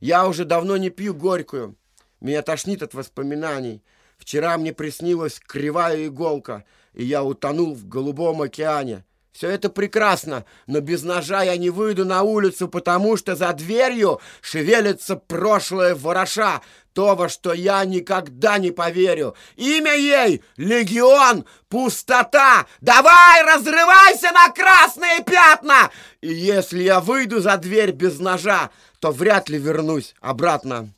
Я уже давно не пью горькую. Меня тошнит от воспоминаний. Вчера мне приснилась кривая иголка, и я утонул в голубом океане. Все это прекрасно, но без ножа я не выйду на улицу, потому что за дверью шевелится прошлое вороша, то, во что я никогда не поверю. Имя ей — Легион, пустота. Давай, разрывайся на красные пятна! И если я выйду за дверь без ножа, то вряд ли вернусь обратно.